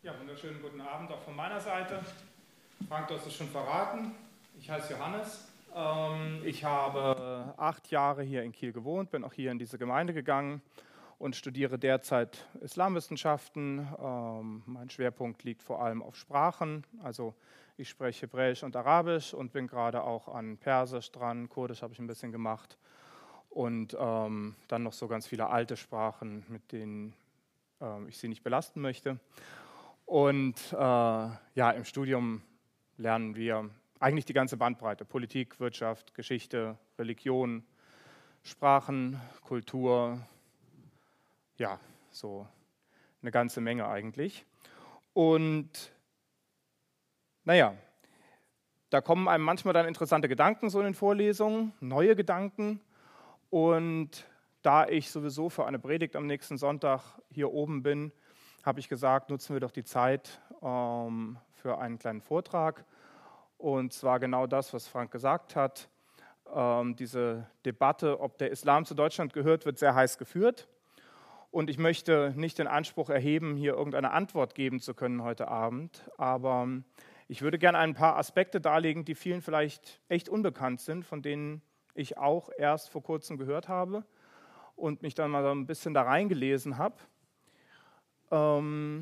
Ja, wunderschönen guten Abend auch von meiner Seite. Frank, du hast es schon verraten. Ich heiße Johannes. Ich habe 8 Jahre hier in Kiel gewohnt, bin auch hier in diese Gemeinde gegangen und studiere derzeit Islamwissenschaften. Mein Schwerpunkt liegt vor allem auf Sprachen, also ich spreche Hebräisch und Arabisch und bin gerade auch an Persisch dran. Kurdisch habe ich ein bisschen gemacht und dann noch so ganz viele alte Sprachen, mit denen ich sie nicht belasten möchte. Und ja, im Studium lernen wir eigentlich die ganze Bandbreite: Politik, Wirtschaft, Geschichte, Religion, Sprachen, Kultur, ja, so eine ganze Menge eigentlich. Und naja, da kommen einem manchmal dann interessante Gedanken so in den Vorlesungen, neue Gedanken. Und da ich sowieso für eine Predigt am nächsten Sonntag hier oben bin, habe ich gesagt, nutzen wir doch die Zeit für einen kleinen Vortrag. Und zwar genau das, was Frank gesagt hat. Diese Debatte, ob der Islam zu Deutschland gehört, wird sehr heiß geführt. Und ich möchte nicht den Anspruch erheben, hier irgendeine Antwort geben zu können heute Abend. Aber ich würde gerne ein paar Aspekte darlegen, die vielen vielleicht echt unbekannt sind, von denen ich auch erst vor kurzem gehört habe und mich dann mal so ein bisschen da reingelesen habe. Ja,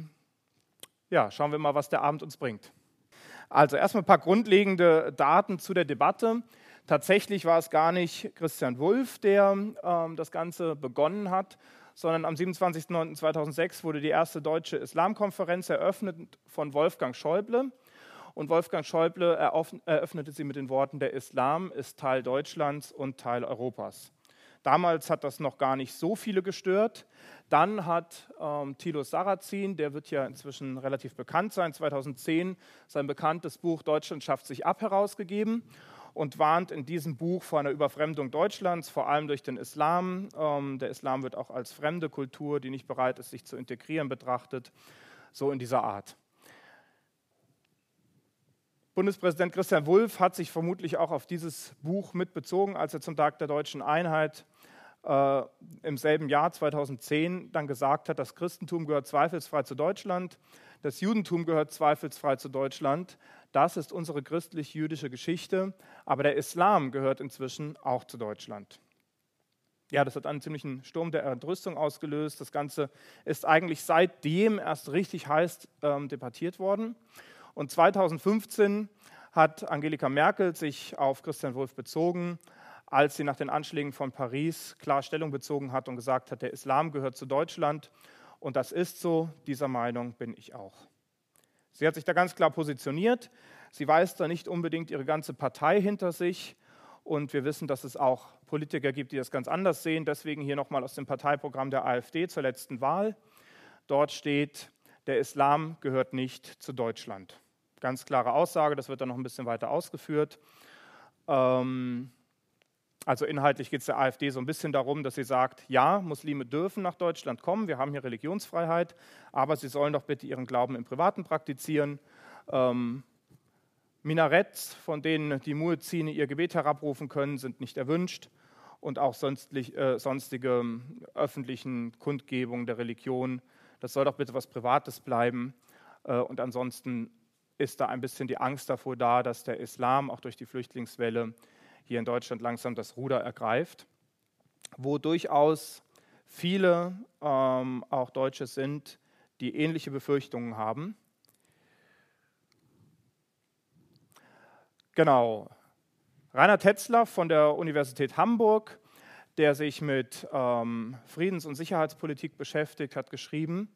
schauen wir mal, was der Abend uns bringt. Also erstmal ein paar grundlegende Daten zu der Debatte. Tatsächlich war es gar nicht Christian Wulff, der das Ganze begonnen hat, sondern am 27.09.2006 wurde die erste deutsche Islamkonferenz eröffnet von Wolfgang Schäuble. Und Wolfgang Schäuble eröffnete sie mit den Worten: Der Islam ist Teil Deutschlands und Teil Europas. Damals hat das noch gar nicht so viele gestört. Dann hat Thilo Sarrazin, der wird ja inzwischen relativ bekannt sein, 2010 sein bekanntes Buch Deutschland schafft sich ab herausgegeben und warnt in diesem Buch vor einer Überfremdung Deutschlands, vor allem durch den Islam. Der Islam wird auch als fremde Kultur, die nicht bereit ist, sich zu integrieren, betrachtet, so in dieser Art. Bundespräsident Christian Wulff hat sich vermutlich auch auf dieses Buch mitbezogen, als er zum Tag der Deutschen Einheit im selben Jahr 2010 dann gesagt hat, das Christentum gehört zweifelsfrei zu Deutschland, das Judentum gehört zweifelsfrei zu Deutschland, das ist unsere christlich-jüdische Geschichte, aber der Islam gehört inzwischen auch zu Deutschland. Ja, das hat einen ziemlichen Sturm der Entrüstung ausgelöst. Das Ganze ist eigentlich seitdem erst richtig heiß debattiert worden. Und 2015 hat Angelika Merkel sich auf Christian Wulff bezogen, als sie nach den Anschlägen von Paris klar Stellung bezogen hat und gesagt hat, der Islam gehört zu Deutschland. Und das ist so, dieser Meinung bin ich auch. Sie hat sich da ganz klar positioniert. Sie weist da nicht unbedingt ihre ganze Partei hinter sich. Und wir wissen, dass es auch Politiker gibt, die das ganz anders sehen. Deswegen hier nochmal aus dem Parteiprogramm der AfD zur letzten Wahl. Dort steht: Der Islam gehört nicht zu Deutschland. Ganz klare Aussage, das wird dann noch ein bisschen weiter ausgeführt. Also inhaltlich geht es der AfD so ein bisschen darum, dass sie sagt, ja, Muslime dürfen nach Deutschland kommen, wir haben hier Religionsfreiheit, aber sie sollen doch bitte ihren Glauben im Privaten praktizieren. Minarets, von denen die Muezzine ihr Gebet herabrufen können, sind nicht erwünscht. Und auch sonstige öffentlichen Kundgebungen der Religion, das soll doch bitte was Privates bleiben. Und ansonsten ist da ein bisschen die Angst davor da, dass der Islam auch durch die Flüchtlingswelle hier in Deutschland langsam das Ruder ergreift, wo durchaus viele auch Deutsche sind, die ähnliche Befürchtungen haben. Genau. Rainer Tetzlaff von der Universität Hamburg, der sich mit Friedens- und Sicherheitspolitik beschäftigt, hat geschrieben,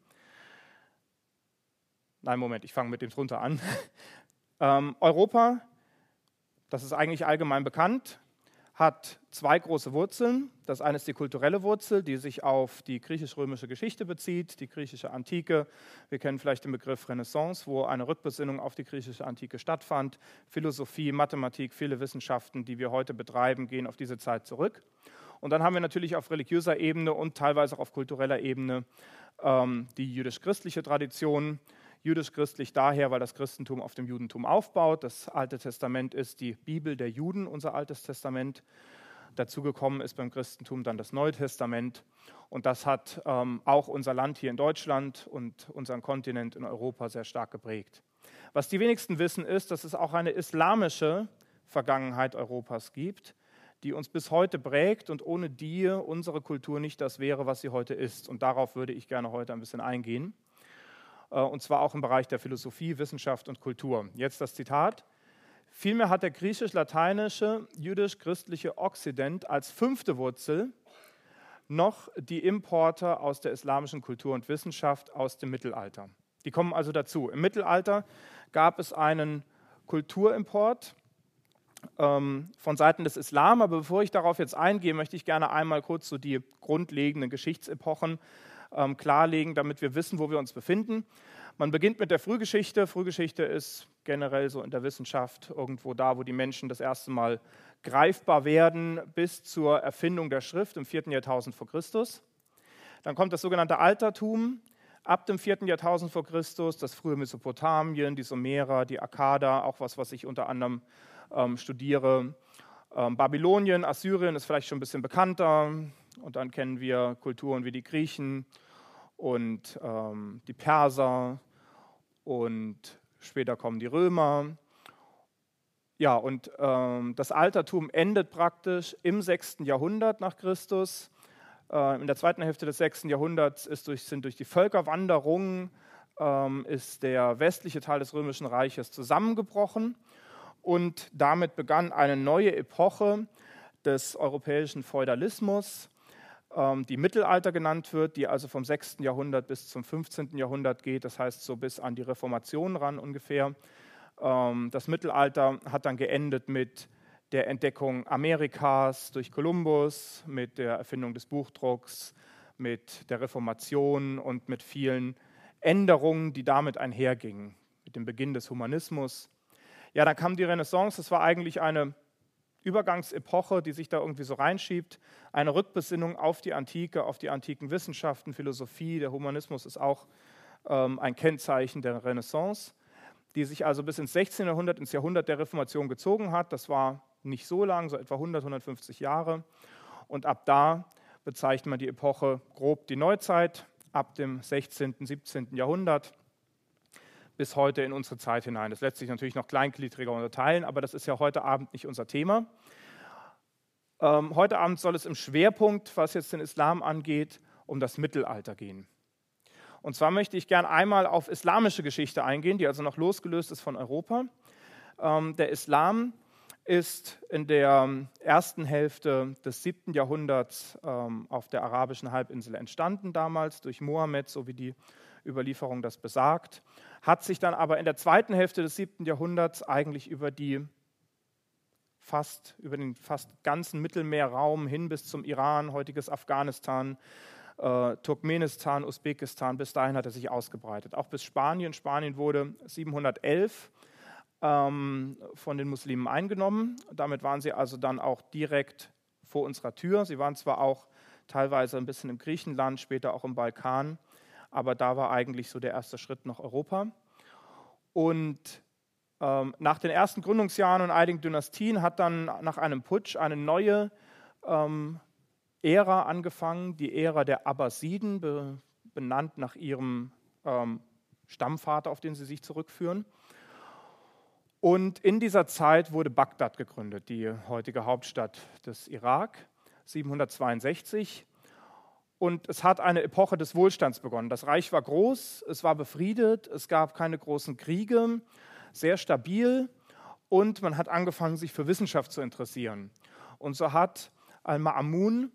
ich fange mit dem drunter an. Europa, das ist eigentlich allgemein bekannt, hat 2 große Wurzeln. Das eine ist die kulturelle Wurzel, die sich auf die griechisch-römische Geschichte bezieht, die griechische Antike. Wir kennen vielleicht den Begriff Renaissance, wo eine Rückbesinnung auf die griechische Antike stattfand. Philosophie, Mathematik, viele Wissenschaften, die wir heute betreiben, gehen auf diese Zeit zurück. Und dann haben wir natürlich auf religiöser Ebene und teilweise auch auf kultureller Ebene die jüdisch-christliche Tradition. Jüdisch-christlich daher, weil das Christentum auf dem Judentum aufbaut. Das Alte Testament ist die Bibel der Juden, unser Altes Testament. Dazu gekommen ist beim Christentum dann das Neue Testament. Und das hat auch unser Land hier in Deutschland und unseren Kontinent in Europa sehr stark geprägt. Was die wenigsten wissen, ist, dass es auch eine islamische Vergangenheit Europas gibt, die uns bis heute prägt und ohne die unsere Kultur nicht das wäre, was sie heute ist. Und darauf würde ich gerne heute ein bisschen eingehen. Und zwar auch im Bereich der Philosophie, Wissenschaft und Kultur. Jetzt das Zitat. Vielmehr hat der griechisch-lateinische, jüdisch-christliche Okzident als 5. Wurzel noch die Importe aus der islamischen Kultur und Wissenschaft aus dem Mittelalter. Die kommen also dazu. Im Mittelalter gab es einen Kulturimport von Seiten des Islam, aber bevor ich darauf jetzt eingehe, möchte ich gerne einmal kurz so die grundlegenden Geschichtsepochen klarlegen, damit wir wissen, wo wir uns befinden. Man beginnt mit der Frühgeschichte. Frühgeschichte ist generell so in der Wissenschaft irgendwo da, wo die Menschen das erste Mal greifbar werden, bis zur Erfindung der Schrift im 4. Jahrtausend vor Christus. Dann kommt das sogenannte Altertum. Ab dem 4. Jahrtausend vor Christus, das frühe Mesopotamien, die Sumerer, die Akkader, auch was ich unter anderem studiere. Babylonien, Assyrien ist vielleicht schon ein bisschen bekannter. Und dann kennen wir Kulturen wie die Griechen und die Perser und später kommen die Römer. Ja, und das Altertum endet praktisch im 6. Jahrhundert nach Christus. In der zweiten Hälfte des 6. Jahrhunderts sind durch die Völkerwanderung ist der westliche Teil des Römischen Reiches zusammengebrochen und damit begann eine neue Epoche des europäischen Feudalismus, die Mittelalter genannt wird, die also vom 6. Jahrhundert bis zum 15. Jahrhundert geht, das heißt so bis an die Reformation ran ungefähr. Das Mittelalter hat dann geendet mit der Entdeckung Amerikas durch Kolumbus, mit der Erfindung des Buchdrucks, mit der Reformation und mit vielen Änderungen, die damit einhergingen, mit dem Beginn des Humanismus. Ja, dann kam die Renaissance, das war eigentlich eine Übergangsepoche, die sich da irgendwie so reinschiebt, eine Rückbesinnung auf die Antike, auf die antiken Wissenschaften, Philosophie. Der Humanismus ist auch ein Kennzeichen der Renaissance, die sich also bis ins 16. Jahrhundert, ins Jahrhundert der Reformation gezogen hat. Das war nicht so lang, so etwa 100, 150 Jahre. Und ab da bezeichnet man die Epoche grob die Neuzeit, ab dem 16., 17. Jahrhundert bis heute in unsere Zeit hinein. Das lässt sich natürlich noch kleingliedriger unterteilen, aber das ist ja heute Abend nicht unser Thema. Heute Abend soll es im Schwerpunkt, was jetzt den Islam angeht, um das Mittelalter gehen. Und zwar möchte ich gern einmal auf islamische Geschichte eingehen, die also noch losgelöst ist von Europa. Der Islam ist in der ersten Hälfte des 7. Jahrhunderts auf der arabischen Halbinsel entstanden, damals durch Mohammed, so wie die Überlieferung das besagt, hat sich dann aber in der zweiten Hälfte des 7. Jahrhunderts eigentlich über den fast ganzen Mittelmeerraum hin bis zum Iran, heutiges Afghanistan, Turkmenistan, Usbekistan, bis dahin hat er sich ausgebreitet. Auch bis Spanien. Spanien wurde 711 von den Muslimen eingenommen. Damit waren sie also dann auch direkt vor unserer Tür. Sie waren zwar auch teilweise ein bisschen im Griechenland, später auch im Balkan, aber da war eigentlich so der erste Schritt nach Europa. Und nach den ersten Gründungsjahren und einigen Dynastien hat dann nach einem Putsch eine neue Ära angefangen, die Ära der Abbasiden, benannt nach ihrem Stammvater, auf den sie sich zurückführen. Und in dieser Zeit wurde Bagdad gegründet, die heutige Hauptstadt des Irak, 762. Und es hat eine Epoche des Wohlstands begonnen. Das Reich war groß, es war befriedet, es gab keine großen Kriege, sehr stabil und man hat angefangen, sich für Wissenschaft zu interessieren. Und so hat Al-Ma'mun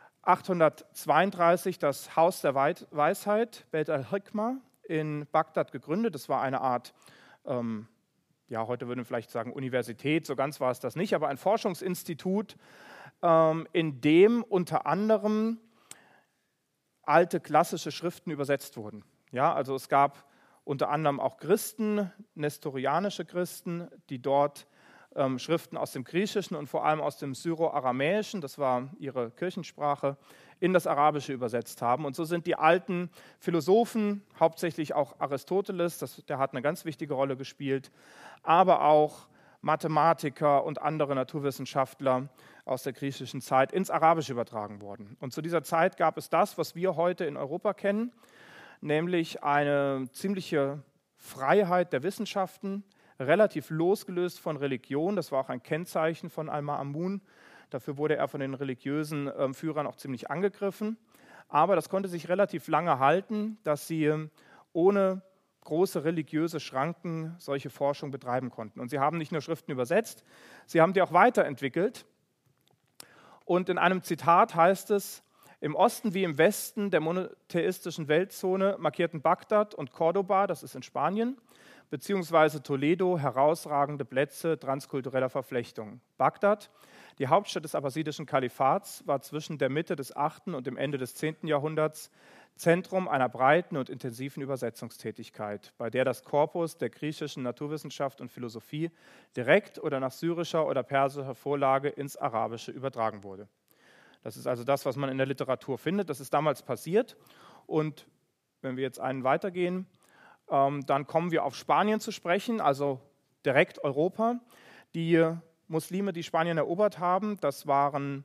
832 das Haus der Weisheit, Beit al-Hikma, in Bagdad gegründet. Das war eine Art, heute würden wir vielleicht sagen Universität, so ganz war es das nicht, aber ein Forschungsinstitut, in dem unter anderem alte klassische Schriften übersetzt wurden. Ja, also es gab unter anderem auch Christen, nestorianische Christen, die dort Schriften aus dem Griechischen und vor allem aus dem Syro-Aramäischen, das war ihre Kirchensprache, in das Arabische übersetzt haben. Und so sind die alten Philosophen, hauptsächlich auch Aristoteles, der hat eine ganz wichtige Rolle gespielt, aber auch Mathematiker und andere Naturwissenschaftler aus der griechischen Zeit ins Arabische übertragen worden. Und zu dieser Zeit gab es das, was wir heute in Europa kennen, nämlich eine ziemliche Freiheit der Wissenschaften, relativ losgelöst von Religion. Das war auch ein Kennzeichen von Al-Ma'mun. Dafür wurde er von den religiösen Führern auch ziemlich angegriffen. Aber das konnte sich relativ lange halten, dass sie ohne große religiöse Schranken solche Forschung betreiben konnten. Und sie haben nicht nur Schriften übersetzt, sie haben die auch weiterentwickelt. Und in einem Zitat heißt es: Im Osten wie im Westen der monotheistischen Weltzone markierten Bagdad und Cordoba, das ist in Spanien, beziehungsweise Toledo herausragende Plätze transkultureller Verflechtung. Bagdad, die Hauptstadt des abbasidischen Kalifats, war zwischen der Mitte des 8. und dem Ende des 10. Jahrhunderts Zentrum einer breiten und intensiven Übersetzungstätigkeit, bei der das Korpus der griechischen Naturwissenschaft und Philosophie direkt oder nach syrischer oder persischer Vorlage ins Arabische übertragen wurde. Das ist also das, was man in der Literatur findet. Das ist damals passiert. Und wenn wir jetzt einen weitergehen, dann kommen wir auf Spanien zu sprechen, also direkt Europa. Die Muslime, die Spanien erobert haben, das waren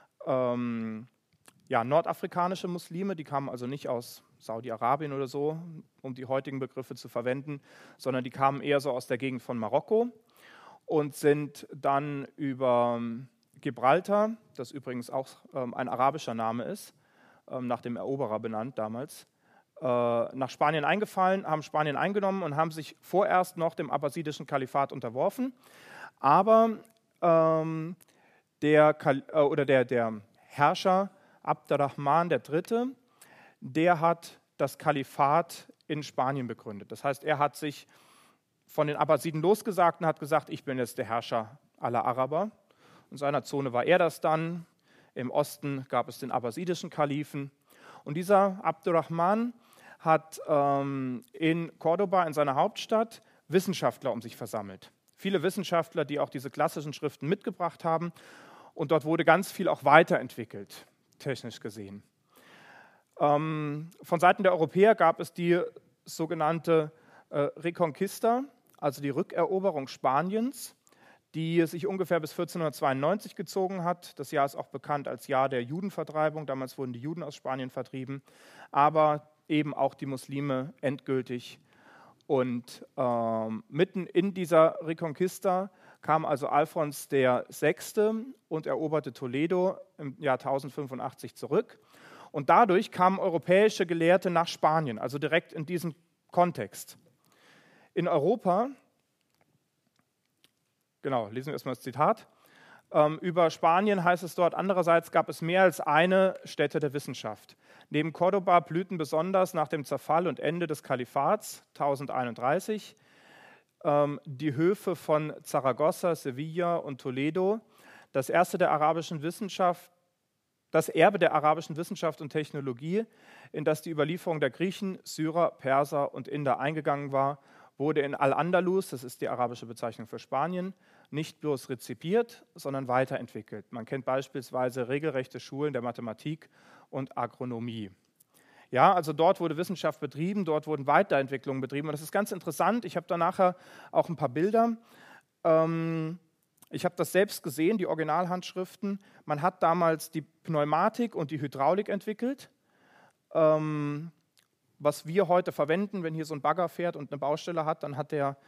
nordafrikanische Muslime, die kamen also nicht aus Saudi-Arabien oder so, um die heutigen Begriffe zu verwenden, sondern die kamen eher so aus der Gegend von Marokko und sind dann über Gibraltar, das übrigens auch ein arabischer Name ist, nach dem Eroberer benannt damals, nach Spanien eingefallen, haben Spanien eingenommen und haben sich vorerst noch dem abbasidischen Kalifat unterworfen. Aber der Herrscher Abd-ar-Rahman III., der hat das Kalifat in Spanien begründet. Das heißt, er hat sich von den Abbasiden losgesagt und hat gesagt, ich bin jetzt der Herrscher aller Araber. In seiner Zone war er das dann. Im Osten gab es den abbasidischen Kalifen. Und dieser Abd-ar-Rahman hat in Cordoba, in seiner Hauptstadt, Wissenschaftler um sich versammelt. Viele Wissenschaftler, die auch diese klassischen Schriften mitgebracht haben. Und dort wurde ganz viel auch weiterentwickelt, technisch gesehen. Von Seiten der Europäer gab es die sogenannte Reconquista, also die Rückeroberung Spaniens, die sich ungefähr bis 1492 gezogen hat. Das Jahr ist auch bekannt als Jahr der Judenvertreibung. Damals wurden die Juden aus Spanien vertrieben, aber eben auch die Muslime endgültig. Und mitten in dieser Reconquista kam also Alfons VI. Und eroberte Toledo im Jahr 1085 zurück. Und dadurch kamen europäische Gelehrte nach Spanien, also direkt in diesem Kontext. In Europa, genau, lesen wir erstmal das Zitat, über Spanien heißt es dort, andererseits gab es mehr als eine Stätte der Wissenschaft. Neben Cordoba blühten besonders nach dem Zerfall und Ende des Kalifats 1031 die Höfe von Zaragoza, Sevilla und Toledo, das Erbe der arabischen Wissenschaft und Technologie, in das die Überlieferung der Griechen, Syrer, Perser und Inder eingegangen war, wurde in Al-Andalus, das ist die arabische Bezeichnung für Spanien, nicht bloß rezipiert, sondern weiterentwickelt. Man kennt beispielsweise regelrechte Schulen der Mathematik und Agronomie. Ja, also dort wurde Wissenschaft betrieben, dort wurden Weiterentwicklungen betrieben. Und das ist ganz interessant. Ich habe da nachher auch ein paar Bilder. Ich habe das selbst gesehen, die Originalhandschriften. Man hat damals die Pneumatik und die Hydraulik entwickelt. Was wir heute verwenden, wenn hier so ein Bagger fährt und eine Baustelle hat, dann hat der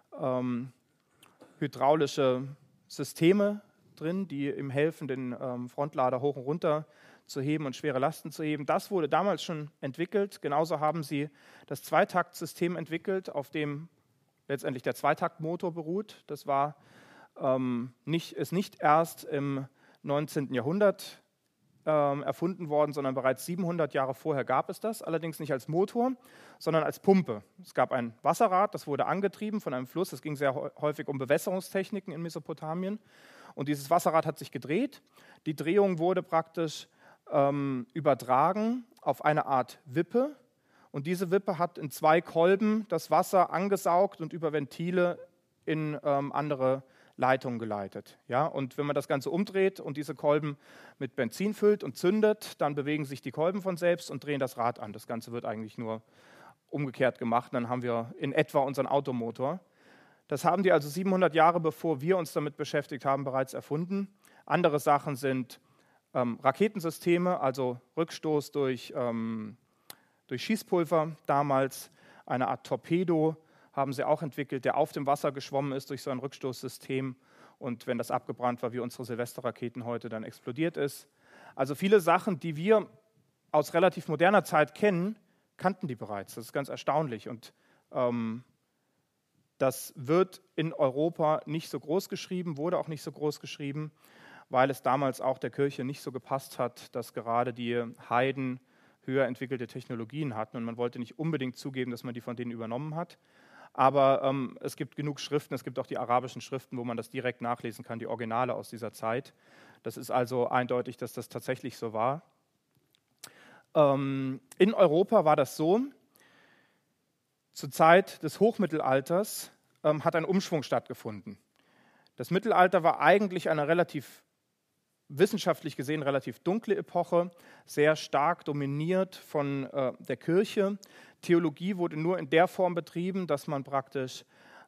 hydraulische Systeme drin, die ihm helfen, den Frontlader hoch und runter zu heben und schwere Lasten zu heben. Das wurde damals schon entwickelt. Genauso haben sie das Zweitaktsystem entwickelt, auf dem letztendlich der Zweitaktmotor beruht. Das war nicht erst im 19. Jahrhundert erfunden worden, sondern bereits 700 Jahre vorher gab es das, allerdings nicht als Motor, sondern als Pumpe. Es gab ein Wasserrad, das wurde angetrieben von einem Fluss. Es ging sehr häufig um Bewässerungstechniken in Mesopotamien. Und dieses Wasserrad hat sich gedreht. Die Drehung wurde praktisch übertragen auf eine Art Wippe. Und diese Wippe hat in 2 Kolben das Wasser angesaugt und über Ventile in andere Leitungen geleitet. Ja? Und wenn man das Ganze umdreht und diese Kolben mit Benzin füllt und zündet, dann bewegen sich die Kolben von selbst und drehen das Rad an. Das Ganze wird eigentlich nur umgekehrt gemacht. Dann haben wir in etwa unseren Automotor. Das haben die also 700 Jahre, bevor wir uns damit beschäftigt haben, bereits erfunden. Andere Sachen sind Raketensysteme, also Rückstoß durch Schießpulver. Damals eine Art Torpedo haben sie auch entwickelt, der auf dem Wasser geschwommen ist durch so ein Rückstoßsystem und wenn das abgebrannt war, wie unsere Silvesterraketen heute, dann explodiert ist. Also viele Sachen, die wir aus relativ moderner Zeit kennen, kannten die bereits. Das ist ganz erstaunlich und das wird in Europa nicht so groß geschrieben, wurde auch nicht so groß geschrieben, weil es damals auch der Kirche nicht so gepasst hat, dass gerade die Heiden höher entwickelte Technologien hatten und man wollte nicht unbedingt zugeben, dass man die von denen übernommen hat. Aber es gibt genug Schriften, es gibt auch die arabischen Schriften, wo man das direkt nachlesen kann, die Originale aus dieser Zeit. Das ist also eindeutig, dass das tatsächlich so war. In Europa war das so, zur Zeit des Hochmittelalters hat ein Umschwung stattgefunden. Das Mittelalter war eigentlich eine wissenschaftlich gesehen relativ dunkle Epoche, sehr stark dominiert von der Kirche. Theologie wurde nur in der Form betrieben, dass man praktisch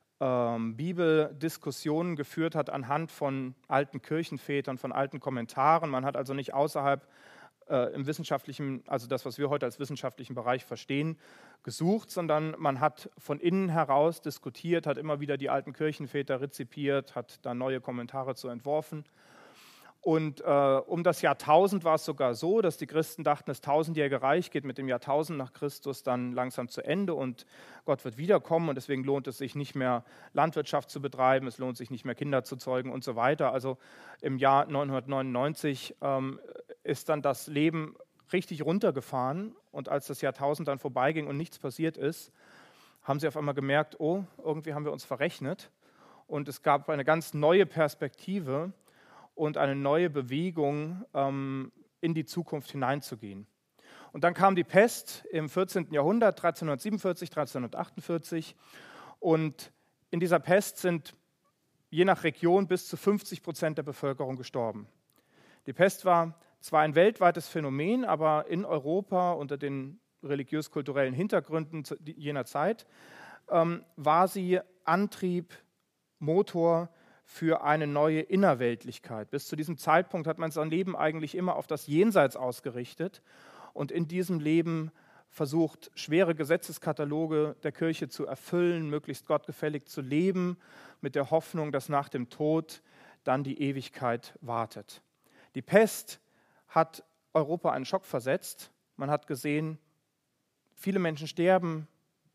Bibeldiskussionen geführt hat anhand von alten Kirchenvätern, von alten Kommentaren. Man hat also nicht außerhalb im wissenschaftlichen, also das, was wir heute als wissenschaftlichen Bereich verstehen, gesucht, sondern man hat von innen heraus diskutiert, hat immer wieder die alten Kirchenväter rezipiert, hat da neue Kommentare zu entworfen. Und um das Jahrtausend war es sogar so, dass die Christen dachten, das tausendjährige Reich geht mit dem Jahrtausend nach Christus dann langsam zu Ende und Gott wird wiederkommen und deswegen lohnt es sich nicht mehr, Landwirtschaft zu betreiben, es lohnt sich nicht mehr, Kinder zu zeugen und so weiter. Also im Jahr 999 ist dann das Leben richtig runtergefahren und als das Jahrtausend dann vorbeiging und nichts passiert ist, haben sie auf einmal gemerkt, oh, irgendwie haben wir uns verrechnet und es gab eine ganz neue Perspektive und eine neue Bewegung, in die Zukunft hineinzugehen. Und dann kam die Pest im 14. Jahrhundert, 1347, 1348. Und in dieser Pest sind je nach Region bis zu 50% der Bevölkerung gestorben. Die Pest war zwar ein weltweites Phänomen, aber in Europa unter den religiös-kulturellen Hintergründen jener Zeit war sie Antrieb, Motor für eine neue Innerweltlichkeit. Bis zu diesem Zeitpunkt hat man sein Leben eigentlich immer auf das Jenseits ausgerichtet und in diesem Leben versucht, schwere Gesetzeskataloge der Kirche zu erfüllen, möglichst gottgefällig zu leben, mit der Hoffnung, dass nach dem Tod dann die Ewigkeit wartet. Die Pest hat Europa einen Schock versetzt. Man hat gesehen, viele Menschen sterben,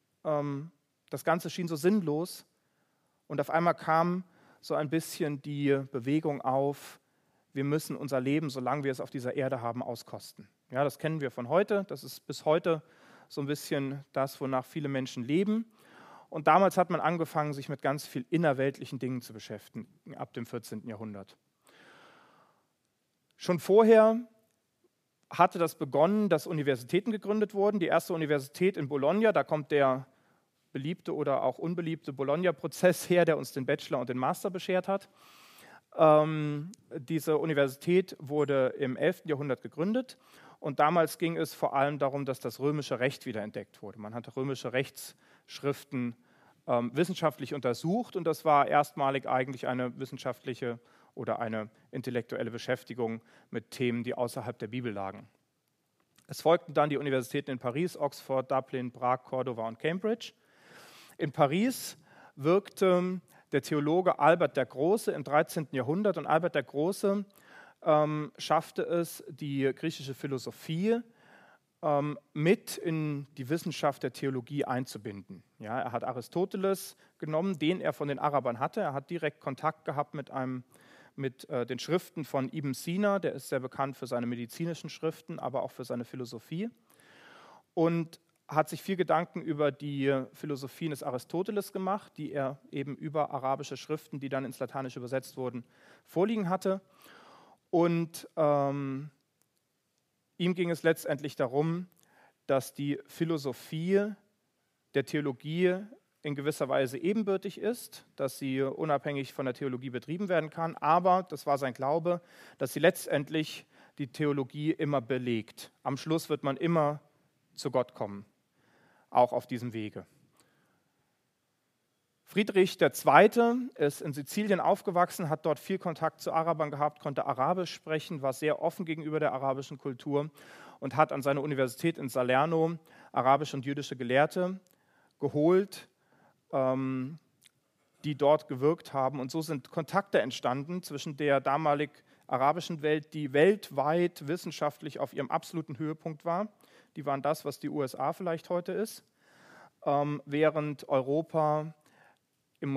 das Ganze schien so sinnlos und auf einmal kam so ein bisschen die Bewegung auf, wir müssen unser Leben, solange wir es auf dieser Erde haben, auskosten. Ja, das kennen wir von heute, das ist bis heute so ein bisschen das, wonach viele Menschen leben. Und damals hat man angefangen, sich mit ganz viel innerweltlichen Dingen zu beschäftigen, ab dem 14. Jahrhundert. Schon vorher hatte das begonnen, dass Universitäten gegründet wurden. Die erste Universität in Bologna, da kommt der beliebte oder auch unbeliebte Bologna-Prozess her, der uns den Bachelor und den Master beschert hat. Diese Universität wurde im 11. Jahrhundert gegründet und damals ging es vor allem darum, dass das römische Recht wiederentdeckt wurde. Man hat römische Rechtsschriften wissenschaftlich untersucht und das war erstmalig eigentlich eine wissenschaftliche oder eine intellektuelle Beschäftigung mit Themen, die außerhalb der Bibel lagen. Es folgten dann die Universitäten in Paris, Oxford, Dublin, Prag, Cordova und Cambridge. In Paris wirkte der Theologe Albert der Große im 13. Jahrhundert und Albert der Große schaffte es, die griechische Philosophie mit in die Wissenschaft der Theologie einzubinden. Ja, er hat Aristoteles genommen, den er von den Arabern hatte. Er hat direkt Kontakt gehabt mit den Schriften von Ibn Sina, der ist sehr bekannt für seine medizinischen Schriften, aber auch für seine Philosophie. Und hat sich viel Gedanken über die Philosophien des Aristoteles gemacht, die er eben über arabische Schriften, die dann ins Lateinische übersetzt wurden, vorliegen hatte. Und ihm ging es letztendlich darum, dass die Philosophie der Theologie in gewisser Weise ebenbürtig ist, dass sie unabhängig von der Theologie betrieben werden kann, aber, das war sein Glaube, dass sie letztendlich die Theologie immer belegt. Am Schluss wird man immer zu Gott kommen, auch auf diesem Wege. Friedrich II. Ist in Sizilien aufgewachsen, hat dort viel Kontakt zu Arabern gehabt, konnte Arabisch sprechen, war sehr offen gegenüber der arabischen Kultur und hat an seine Universität in Salerno arabische und jüdische Gelehrte geholt, die dort gewirkt haben. Und so sind Kontakte entstanden zwischen der damalig arabischen Welt, die weltweit wissenschaftlich auf ihrem absoluten Höhepunkt war. Die waren das, was die USA vielleicht heute ist, während Europa im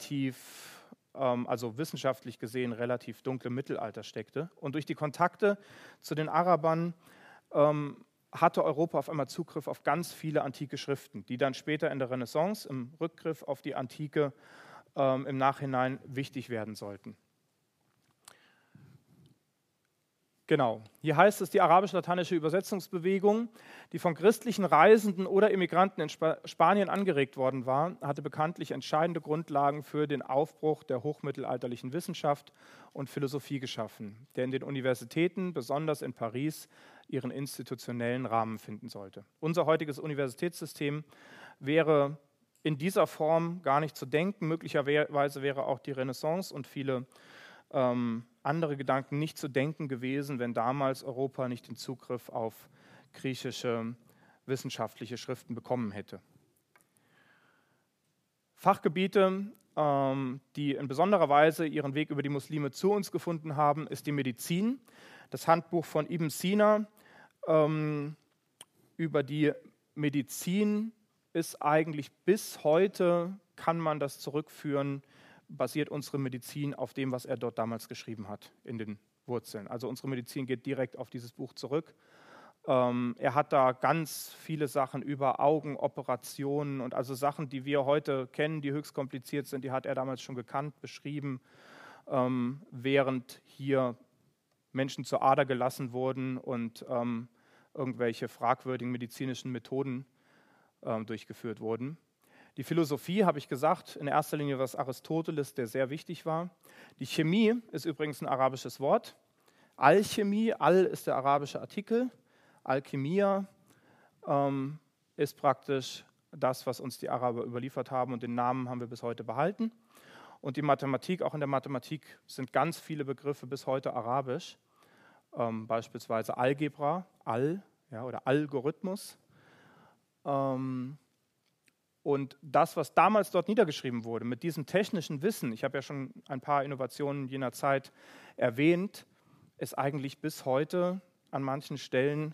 also wissenschaftlich gesehen, relativ dunklen Mittelalter steckte. Und durch die Kontakte zu den Arabern hatte Europa auf einmal Zugriff auf ganz viele antike Schriften, die dann später in der Renaissance im Rückgriff auf die Antike im Nachhinein wichtig werden sollten. Genau, hier heißt es, die arabisch-lateinische Übersetzungsbewegung, die von christlichen Reisenden oder Immigranten in Spanien angeregt worden war, hatte bekanntlich entscheidende Grundlagen für den Aufbruch der hochmittelalterlichen Wissenschaft und Philosophie geschaffen, der in den Universitäten, besonders in Paris, ihren institutionellen Rahmen finden sollte. Unser heutiges Universitätssystem wäre in dieser Form gar nicht zu denken. Möglicherweise wäre auch die Renaissance und viele andere Gedanken nicht zu denken gewesen, wenn damals Europa nicht den Zugriff auf griechische wissenschaftliche Schriften bekommen hätte. Fachgebiete, die in besonderer Weise ihren Weg über die Muslime zu uns gefunden haben, ist die Medizin. Das Handbuch von Ibn Sina über die Medizin ist eigentlich bis heute, kann man das zurückführen, basiert unsere Medizin auf dem, was er dort damals geschrieben hat, in den Wurzeln. Also unsere Medizin geht direkt auf dieses Buch zurück. Er hat da ganz viele Sachen über Augenoperationen und also Sachen, die wir heute kennen, die höchst kompliziert sind, die hat er damals schon gekannt, beschrieben, während hier Menschen zur Ader gelassen wurden und irgendwelche fragwürdigen medizinischen Methoden durchgeführt wurden. Die Philosophie, habe ich gesagt, in erster Linie was Aristoteles, der sehr wichtig war. Die Chemie ist übrigens ein arabisches Wort. Alchemie, Al ist der arabische Artikel. Alchemia ist praktisch das, was uns die Araber überliefert haben und den Namen haben wir bis heute behalten. Und die Mathematik, auch in der Mathematik sind ganz viele Begriffe bis heute arabisch. Beispielsweise Algebra, oder Algorithmus. Und das, was damals dort niedergeschrieben wurde, mit diesem technischen Wissen, ich habe ja schon ein paar Innovationen jener Zeit erwähnt, ist eigentlich bis heute an manchen Stellen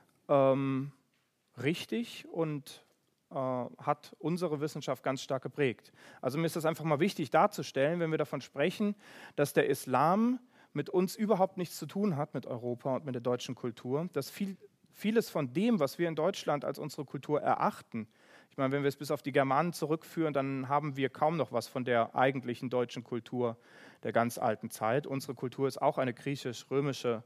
richtig und hat unsere Wissenschaft ganz stark geprägt. Also mir ist das einfach mal wichtig darzustellen, wenn wir davon sprechen, dass der Islam mit uns überhaupt nichts zu tun hat, mit Europa und mit der deutschen Kultur, dass vieles von dem, was wir in Deutschland als unsere Kultur erachten, ich meine, wenn wir es bis auf die Germanen zurückführen, dann haben wir kaum noch was von der eigentlichen deutschen Kultur der ganz alten Zeit. Unsere Kultur ist auch eine griechisch-römische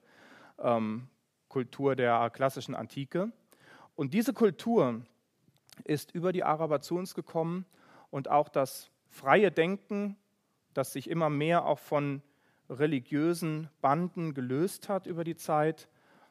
Kultur der klassischen Antike. Und diese Kultur ist über die Araber zu uns gekommen und auch das freie Denken, das sich immer mehr auch von religiösen Banden gelöst hat über die Zeit,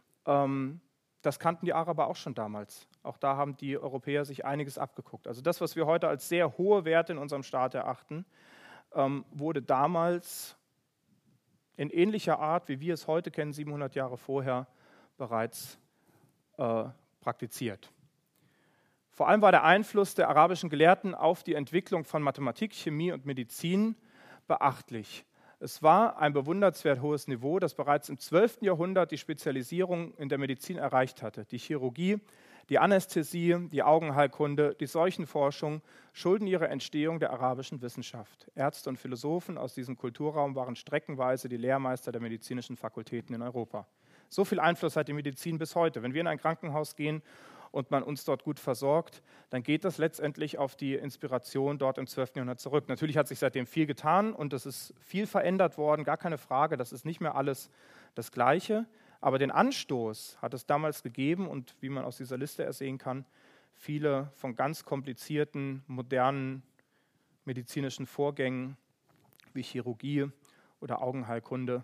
das kannten die Araber auch schon damals. Auch da haben die Europäer sich einiges abgeguckt. Also das, was wir heute als sehr hohe Werte in unserem Staat erachten, wurde damals in ähnlicher Art, wie wir es heute kennen, 700 Jahre vorher bereits praktiziert. Vor allem war der Einfluss der arabischen Gelehrten auf die Entwicklung von Mathematik, Chemie und Medizin beachtlich. Es war ein bewundernswert hohes Niveau, das bereits im 12. Jahrhundert die Spezialisierung in der Medizin erreicht hatte. Die Chirurgie, die Anästhesie, die Augenheilkunde, die Seuchenforschung schulden ihre Entstehung der arabischen Wissenschaft. Ärzte und Philosophen aus diesem Kulturraum waren streckenweise die Lehrmeister der medizinischen Fakultäten in Europa. So viel Einfluss hat die Medizin bis heute. Wenn wir in ein Krankenhaus gehen und man uns dort gut versorgt, dann geht das letztendlich auf die Inspiration dort im 12. Jahrhundert zurück. Natürlich hat sich seitdem viel getan und es ist viel verändert worden, gar keine Frage, das ist nicht mehr alles das Gleiche, aber den Anstoß hat es damals gegeben und wie man aus dieser Liste ersehen kann, viele von ganz komplizierten, modernen medizinischen Vorgängen wie Chirurgie oder Augenheilkunde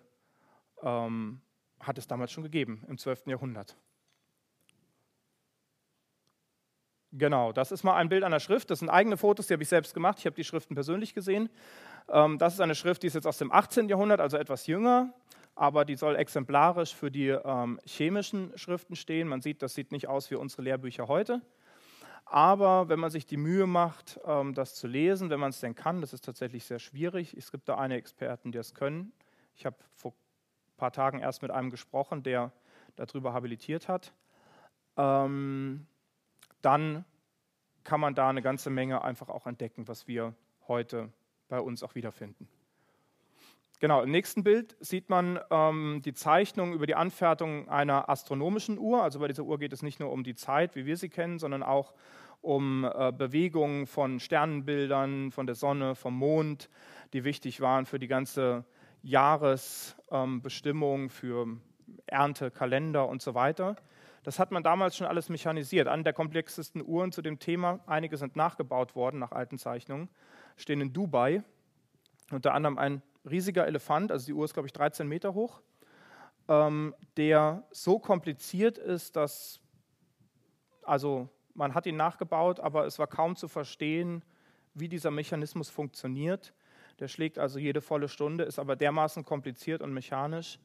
hat es damals schon gegeben, im 12. Jahrhundert. Genau, das ist mal ein Bild einer Schrift. Das sind eigene Fotos, die habe ich selbst gemacht. Ich habe die Schriften persönlich gesehen. Das ist eine Schrift, die ist jetzt aus dem 18. Jahrhundert, also etwas jünger, aber die soll exemplarisch für die chemischen Schriften stehen. Man sieht, das sieht nicht aus wie unsere Lehrbücher heute. Aber wenn man sich die Mühe macht, das zu lesen, wenn man es denn kann, das ist tatsächlich sehr schwierig. Es gibt da einige Experten, die es können. Ich habe vor ein paar Tagen erst mit einem gesprochen, der darüber habilitiert hat. Dann kann man da eine ganze Menge einfach auch entdecken, was wir heute bei uns auch wiederfinden. Genau, im nächsten Bild sieht man die Zeichnung über die Anfertigung einer astronomischen Uhr. Also bei dieser Uhr geht es nicht nur um die Zeit, wie wir sie kennen, sondern auch um Bewegungen von Sternenbildern, von der Sonne, vom Mond, die wichtig waren für die ganze Jahresbestimmung, für Ernte, Kalender und so weiter. Das hat man damals schon alles mechanisiert. Eine der komplexesten Uhren zu dem Thema, einige sind nachgebaut worden nach alten Zeichnungen, stehen in Dubai. Unter anderem ein riesiger Elefant, also die Uhr ist, glaube ich, 13 Meter hoch, der so kompliziert ist, dass, also man hat ihn nachgebaut, aber es war kaum zu verstehen, wie dieser Mechanismus funktioniert. Der schlägt also jede volle Stunde, ist aber dermaßen kompliziert und mechanisch.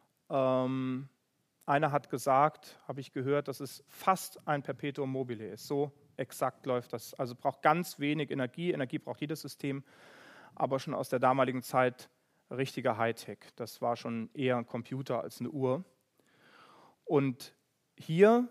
Einer hat gesagt, habe ich gehört, dass es fast ein Perpetuum mobile ist. So exakt läuft das. Also braucht ganz wenig Energie. Energie braucht jedes System, aber schon aus der damaligen Zeit richtiger Hightech. Das war schon eher ein Computer als eine Uhr. Und hier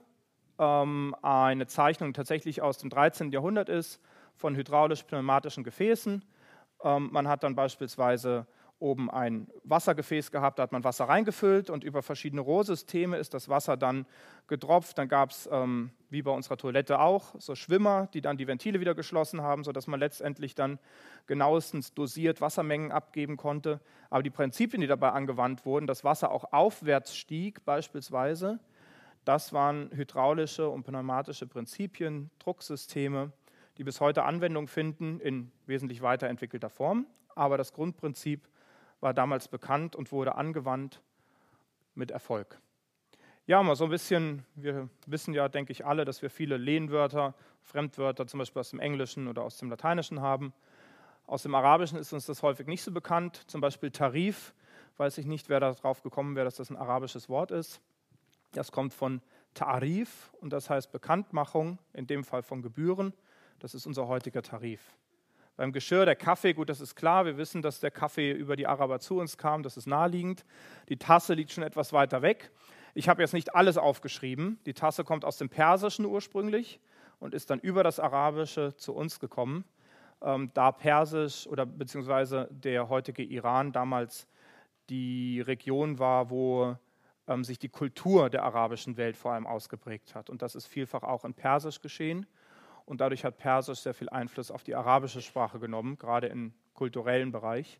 eine Zeichnung tatsächlich aus dem 13. Jahrhundert ist, von hydraulisch-pneumatischen Gefäßen. Man hat dann beispielsweise oben ein Wassergefäß gehabt, da hat man Wasser reingefüllt und über verschiedene Rohrsysteme ist das Wasser dann getropft. Dann gab es, wie bei unserer Toilette auch, so Schwimmer, die dann die Ventile wieder geschlossen haben, sodass man letztendlich dann genauestens dosiert Wassermengen abgeben konnte. Aber die Prinzipien, die dabei angewandt wurden, dass Wasser auch aufwärts stieg beispielsweise, das waren hydraulische und pneumatische Prinzipien, Drucksysteme, die bis heute Anwendung finden in wesentlich weiterentwickelter Form. Aber das Grundprinzip war damals bekannt und wurde angewandt mit Erfolg. Ja, mal so ein bisschen, wir wissen ja, denke ich, alle, dass wir viele Lehnwörter, Fremdwörter, zum Beispiel aus dem Englischen oder aus dem Lateinischen haben. Aus dem Arabischen ist uns das häufig nicht so bekannt. Zum Beispiel Tarif, weiß ich nicht, wer darauf gekommen wäre, dass das ein arabisches Wort ist. Das kommt von Ta'arif und das heißt Bekanntmachung, in dem Fall von Gebühren. Das ist unser heutiger Tarif. Beim Geschirr, der Kaffee, gut, das ist klar, wir wissen, dass der Kaffee über die Araber zu uns kam, das ist naheliegend. Die Tasse liegt schon etwas weiter weg. Ich habe jetzt nicht alles aufgeschrieben. Die Tasse kommt aus dem Persischen ursprünglich und ist dann über das Arabische zu uns gekommen, da Persisch oder beziehungsweise der heutige Iran damals die Region war, wo sich die Kultur der arabischen Welt vor allem ausgeprägt hat. Und das ist vielfach auch in Persisch geschehen. Und dadurch hat Persisch sehr viel Einfluss auf die arabische Sprache genommen, gerade im kulturellen Bereich.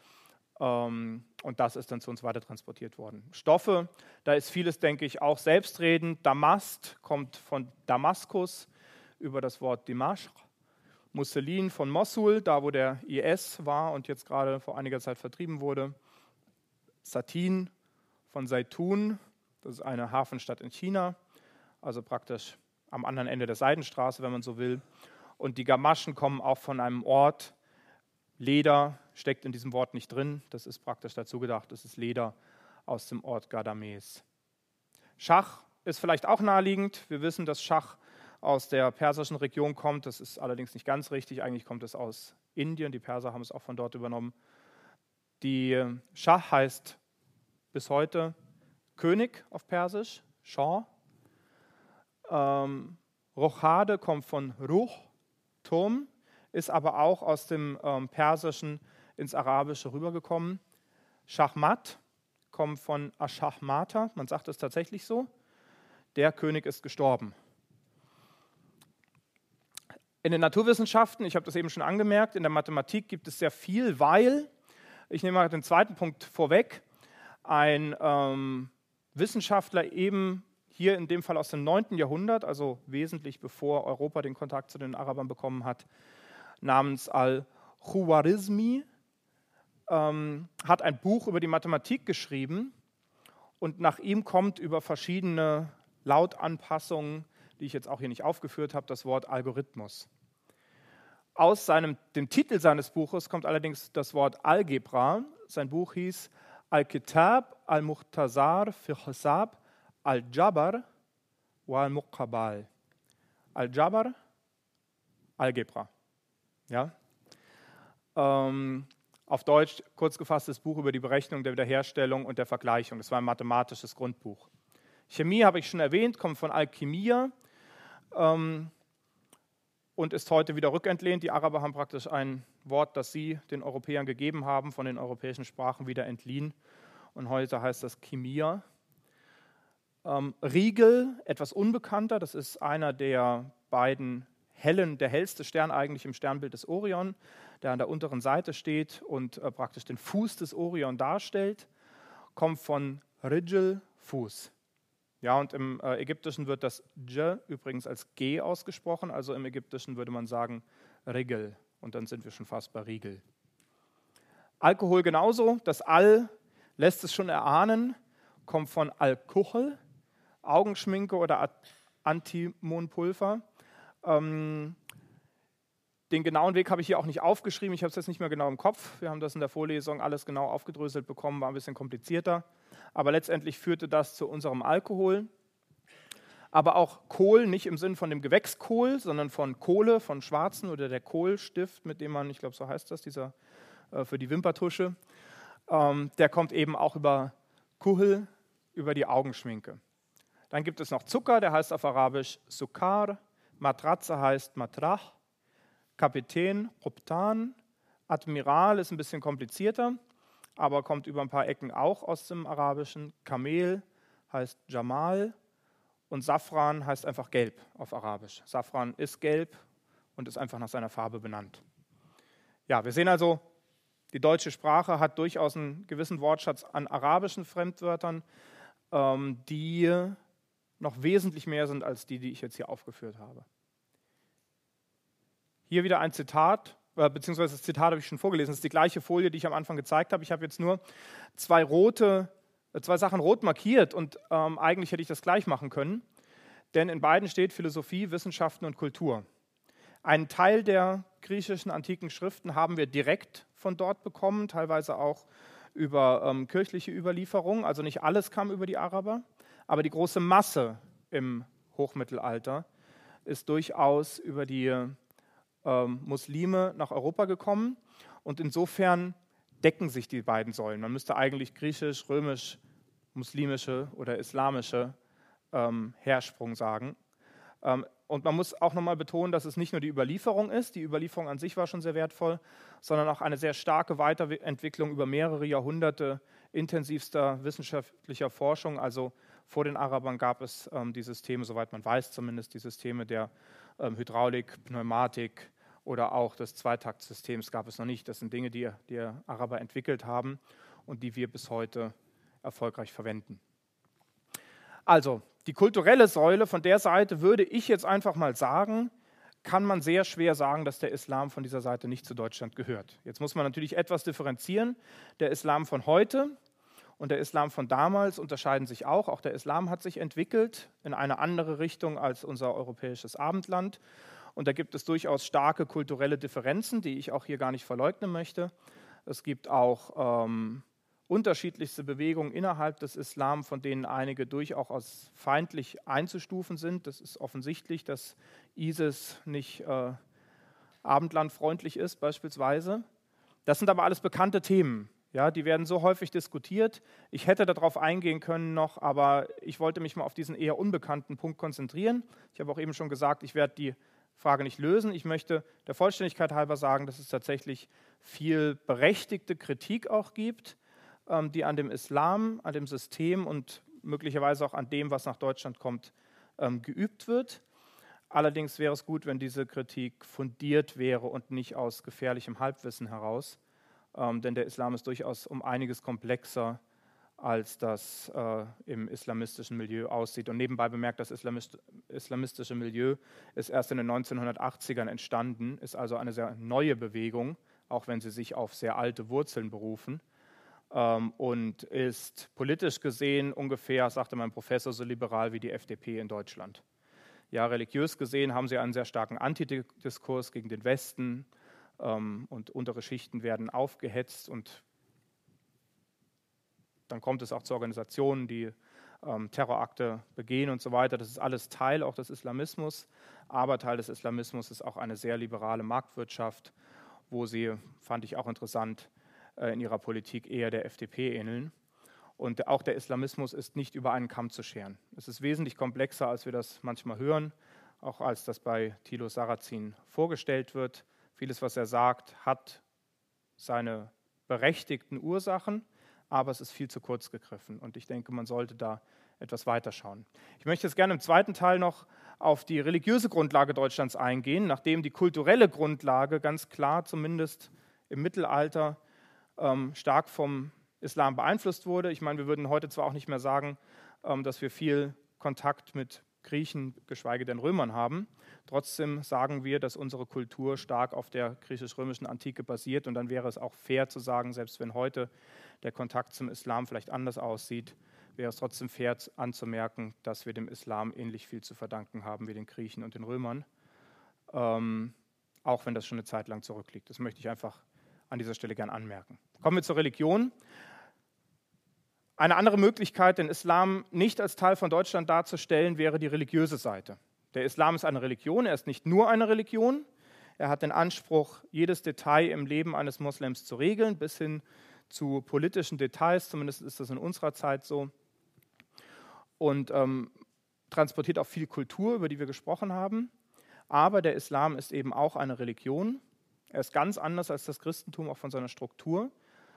Und das ist dann zu uns weiter transportiert worden. Stoffe, da ist vieles, denke ich, auch selbstredend. Damast kommt von Damaskus über das Wort Dimashq. Musselin von Mossul, da wo der IS war und jetzt gerade vor einiger Zeit vertrieben wurde. Satin von Zaitun, das ist eine Hafenstadt in China, also praktisch am anderen Ende der Seidenstraße, wenn man so will. Und die Gamaschen kommen auch von einem Ort. Leder steckt in diesem Wort nicht drin. Das ist praktisch dazu gedacht. Das ist Leder aus dem Ort Gadames. Schach ist vielleicht auch naheliegend. Wir wissen, dass Schach aus der persischen Region kommt. Das ist allerdings nicht ganz richtig. Eigentlich kommt es aus Indien. Die Perser haben es auch von dort übernommen. Die Schach heißt bis heute König auf Persisch, Shah. Rochade kommt von Ruch, Turm, ist aber auch aus dem Persischen ins Arabische rübergekommen. Schachmat kommt von Ashachmata, man sagt es tatsächlich so. Der König ist gestorben. In den Naturwissenschaften, ich habe das eben schon angemerkt, in der Mathematik gibt es sehr viel, weil, ich nehme mal den zweiten Punkt vorweg, ein Wissenschaftler eben hier in dem Fall aus dem 9. Jahrhundert, also wesentlich bevor Europa den Kontakt zu den Arabern bekommen hat, namens Al-Khwarizmi, hat ein Buch über die Mathematik geschrieben und nach ihm kommt über verschiedene Lautanpassungen die ich jetzt auch hier nicht aufgeführt habe, das Wort Algorithmus. Aus dem Titel seines Buches kommt allerdings das Wort Algebra. Sein Buch hieß Al-Kitab al-Mukhtasar fi Hisab al-Jabr wa al-Muqabal. Al-Jabr, Algebra. Ja? Auf Deutsch kurz gefasstes Buch über die Berechnung der Wiederherstellung und der Vergleichung. Das war ein mathematisches Grundbuch. Chemie habe ich schon erwähnt, kommt von Alchemia und ist heute wieder rückentlehnt. Die Araber haben praktisch ein Wort, das sie den Europäern gegeben haben, von den europäischen Sprachen wieder entliehen. Und heute heißt das Chemia. Rigel, etwas unbekannter, das ist einer der beiden der hellste Stern eigentlich im Sternbild des Orion, der an der unteren Seite steht und praktisch den Fuß des Orion darstellt, kommt von Rijl, Fuß. Ja, und im Ägyptischen wird das J übrigens als G ausgesprochen, also im Ägyptischen würde man sagen Rigel und dann sind wir schon fast bei Rigel. Alkohol genauso, das Al lässt es schon erahnen, kommt von Alkohol, Augenschminke oder Antimonpulver. Den genauen Weg habe ich hier auch nicht aufgeschrieben, ich habe es jetzt nicht mehr genau im Kopf. Wir haben das in der Vorlesung alles genau aufgedröselt bekommen, war ein bisschen komplizierter. Aber letztendlich führte das zu unserem Alkohol. Aber auch Kohl, nicht im Sinn von dem Gewächskohl, sondern von Kohle, von Schwarzen oder der Kohlstift, mit dem man, ich glaube so heißt das, dieser für die Wimpertusche, der kommt eben auch über Kuhl, über die Augenschminke. Dann gibt es noch Zucker, der heißt auf Arabisch Sukar. Matratze heißt Matrach, Kapitän, Qubtan, Admiral ist ein bisschen komplizierter, aber kommt über ein paar Ecken auch aus dem Arabischen. Kamel heißt Jamal und Safran heißt einfach gelb auf Arabisch. Safran ist gelb und ist einfach nach seiner Farbe benannt. Ja, wir sehen also, die deutsche Sprache hat durchaus einen gewissen Wortschatz an arabischen Fremdwörtern, die noch wesentlich mehr sind als die ich jetzt hier aufgeführt habe. Hier wieder ein Zitat, beziehungsweise das Zitat habe ich schon vorgelesen, das ist die gleiche Folie, die ich am Anfang gezeigt habe. Ich habe jetzt nur zwei Sachen rot markiert und eigentlich hätte ich das gleich machen können, denn in beiden steht Philosophie, Wissenschaften und Kultur. Einen Teil der griechischen antiken Schriften haben wir direkt von dort bekommen, teilweise auch über kirchliche Überlieferung, also nicht alles kam über die Araber. Aber die große Masse im Hochmittelalter ist durchaus über die Muslime nach Europa gekommen. Und insofern decken sich die beiden Säulen. Man müsste eigentlich griechisch, römisch, muslimische oder islamische Hersprung sagen. Und man muss auch nochmal betonen, dass es nicht nur die Überlieferung ist, die Überlieferung an sich war schon sehr wertvoll, sondern auch eine sehr starke Weiterentwicklung über mehrere Jahrhunderte intensivster wissenschaftlicher Forschung. Also vor den Arabern gab es die Systeme, soweit man weiß zumindest, die Systeme der Hydraulik, Pneumatik oder auch des Zweitaktsystems gab es noch nicht. Das sind Dinge, die Araber entwickelt haben und die wir bis heute erfolgreich verwenden. Also, die kulturelle Säule, von der Seite würde ich jetzt einfach mal sagen, kann man sehr schwer sagen, dass der Islam von dieser Seite nicht zu Deutschland gehört. Jetzt muss man natürlich etwas differenzieren. Der Islam von heute und der Islam von damals unterscheiden sich auch. Auch der Islam hat sich entwickelt in eine andere Richtung als unser europäisches Abendland. Und da gibt es durchaus starke kulturelle Differenzen, die ich auch hier gar nicht verleugnen möchte. Es gibt auch unterschiedlichste Bewegungen innerhalb des Islam, von denen einige durchaus als feindlich einzustufen sind. Das ist offensichtlich, dass ISIS nicht abendlandfreundlich ist beispielsweise. Das sind aber alles bekannte Themen. Ja, die werden so häufig diskutiert. Ich hätte darauf eingehen können noch, aber ich wollte mich mal auf diesen eher unbekannten Punkt konzentrieren. Ich habe auch eben schon gesagt, ich werde die Frage nicht lösen. Ich möchte der Vollständigkeit halber sagen, dass es tatsächlich viel berechtigte Kritik auch gibt, die an dem Islam, an dem System und möglicherweise auch an dem, was nach Deutschland kommt, geübt wird. Allerdings wäre es gut, wenn diese Kritik fundiert wäre und nicht aus gefährlichem Halbwissen heraus, denn der Islam ist durchaus um einiges komplexer, als das im islamistischen Milieu aussieht. Und nebenbei bemerkt, das islamistische Milieu ist erst in den 1980ern entstanden, ist also eine sehr neue Bewegung, auch wenn sie sich auf sehr alte Wurzeln berufen. Und ist politisch gesehen ungefähr, sagte mein Professor, so liberal wie die FDP in Deutschland. Ja, religiös gesehen haben sie einen sehr starken Antidiskurs gegen den Westen und untere Schichten werden aufgehetzt und dann kommt es auch zu Organisationen, die Terrorakte begehen und so weiter. Das ist alles Teil auch des Islamismus, aber Teil des Islamismus ist auch eine sehr liberale Marktwirtschaft, wo sie, fand ich auch interessant, in ihrer Politik eher der FDP ähneln. Und auch der Islamismus ist nicht über einen Kamm zu scheren. Es ist wesentlich komplexer, als wir das manchmal hören, auch als das bei Thilo Sarrazin vorgestellt wird. Vieles, was er sagt, hat seine berechtigten Ursachen, aber es ist viel zu kurz gegriffen. Und ich denke, man sollte da etwas weiterschauen. Ich möchte jetzt gerne im zweiten Teil noch auf die religiöse Grundlage Deutschlands eingehen, nachdem die kulturelle Grundlage ganz klar, zumindest im Mittelalter, stark vom Islam beeinflusst wurde. Ich meine, wir würden heute zwar auch nicht mehr sagen, dass wir viel Kontakt mit Griechen, geschweige denn Römern haben. Trotzdem sagen wir, dass unsere Kultur stark auf der griechisch-römischen Antike basiert und dann wäre es auch fair zu sagen, selbst wenn heute der Kontakt zum Islam vielleicht anders aussieht, wäre es trotzdem fair anzumerken, dass wir dem Islam ähnlich viel zu verdanken haben wie den Griechen und den Römern, auch wenn das schon eine Zeit lang zurückliegt. Das möchte ich einfach an dieser Stelle gern anmerken. Kommen wir zur Religion. Eine andere Möglichkeit, den Islam nicht als Teil von Deutschland darzustellen, wäre die religiöse Seite. Der Islam ist eine Religion, er ist nicht nur eine Religion. Er hat den Anspruch, jedes Detail im Leben eines Moslems zu regeln, bis hin zu politischen Details, zumindest ist das in unserer Zeit so. Und transportiert auch viel Kultur, über die wir gesprochen haben. Aber der Islam ist eben auch eine Religion. Er ist ganz anders als das Christentum, auch von seiner Struktur.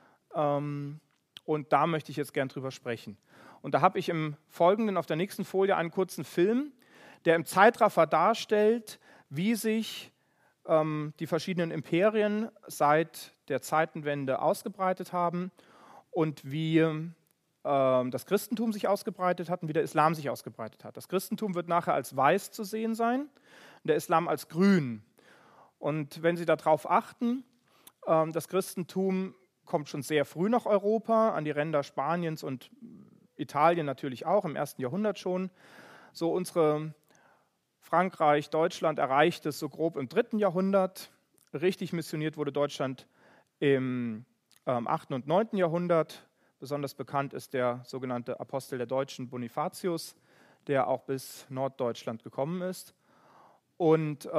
Und da möchte ich jetzt gern drüber sprechen. Und da habe ich im Folgenden auf der nächsten Folie einen kurzen Film, der im Zeitraffer darstellt, wie sich die verschiedenen Imperien seit der Zeitenwende ausgebreitet haben und wie das Christentum sich ausgebreitet hat und wie der Islam sich ausgebreitet hat. Das Christentum wird nachher als weiß zu sehen sein und der Islam als grün. Und wenn Sie darauf achten, das Christentum kommt schon sehr früh nach Europa, an die Ränder Spaniens und Italien natürlich auch, im 1. Jahrhundert schon. So unsere Frankreich, Deutschland erreicht es so grob im 3. Jahrhundert. Richtig missioniert wurde Deutschland im 8. und 9. Jahrhundert. Besonders bekannt ist der sogenannte Apostel der Deutschen, Bonifatius, der auch bis Norddeutschland gekommen ist. Und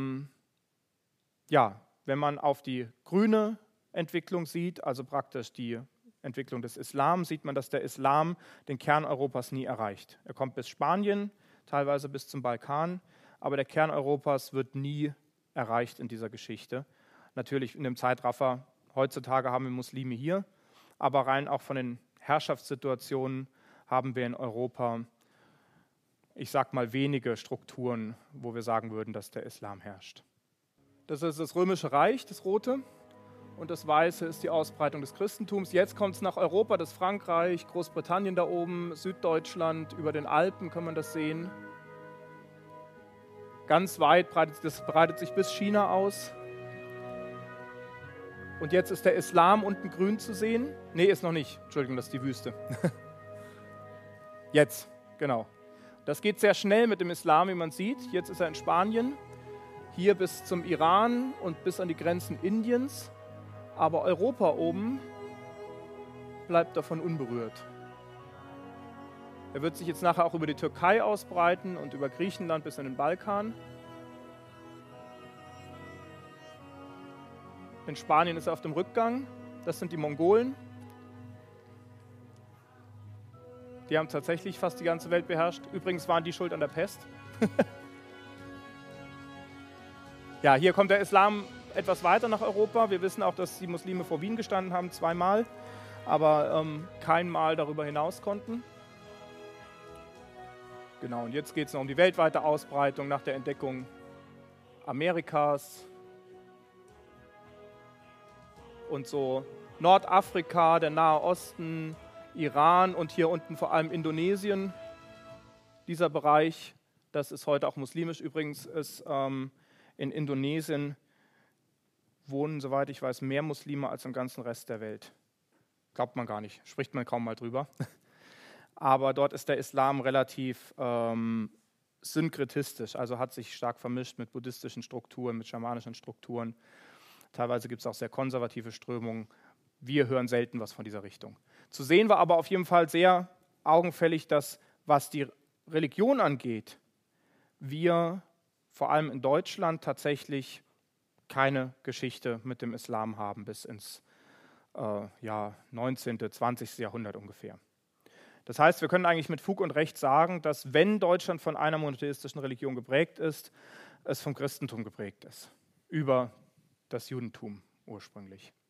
wenn man auf die grüne Entwicklung sieht, also praktisch die Entwicklung des Islam, sieht man, dass der Islam den Kern Europas nie erreicht. Er kommt bis Spanien, teilweise bis zum Balkan, aber der Kern Europas wird nie erreicht in dieser Geschichte. Natürlich in dem Zeitraffer, heutzutage haben wir Muslime hier, aber rein auch von den Herrschaftssituationen haben wir in Europa, ich sag mal, wenige Strukturen, wo wir sagen würden, dass der Islam herrscht. Das ist das Römische Reich, das Rote. Und das Weiße ist die Ausbreitung des Christentums. Jetzt kommt es nach Europa, das Frankreich, Großbritannien da oben, Süddeutschland, über den Alpen kann man das sehen. Ganz weit breitet sich bis China aus. Und jetzt ist der Islam unten grün zu sehen. Nee, ist noch nicht. Entschuldigung, das ist die Wüste. Jetzt, genau. Das geht sehr schnell mit dem Islam, wie man sieht. Jetzt ist er in Spanien, hier bis zum Iran und bis an die Grenzen Indiens. Aber Europa oben bleibt davon unberührt. Er wird sich jetzt nachher auch über die Türkei ausbreiten und über Griechenland bis in den Balkan. In Spanien ist er auf dem Rückgang. Das sind die Mongolen. Die haben tatsächlich fast die ganze Welt beherrscht. Übrigens waren die schuld an der Pest. Ja, hier kommt der Islam etwas weiter nach Europa. Wir wissen auch, dass die Muslime vor Wien gestanden haben, zweimal, aber kein Mal darüber hinaus konnten. Genau, und jetzt geht es noch um die weltweite Ausbreitung nach der Entdeckung Amerikas und so Nordafrika, der Nahe Osten, Iran und hier unten vor allem Indonesien. Dieser Bereich, das ist heute auch muslimisch übrigens, ist in Indonesien wohnen, soweit ich weiß, mehr Muslime als im ganzen Rest der Welt. Glaubt man gar nicht, spricht man kaum mal drüber. Aber dort ist der Islam relativ synkretistisch, also hat sich stark vermischt mit buddhistischen Strukturen, mit schamanischen Strukturen. Teilweise gibt es auch sehr konservative Strömungen. Wir hören selten was von dieser Richtung. Zu sehen war aber auf jeden Fall sehr augenfällig, dass, was die Religion angeht, wir vor allem in Deutschland tatsächlich keine Geschichte mit dem Islam haben bis ins 19., 20. Jahrhundert ungefähr. Das heißt, wir können eigentlich mit Fug und Recht sagen, dass wenn Deutschland von einer monotheistischen Religion geprägt ist, es vom Christentum geprägt ist, über das Judentum ursprünglich.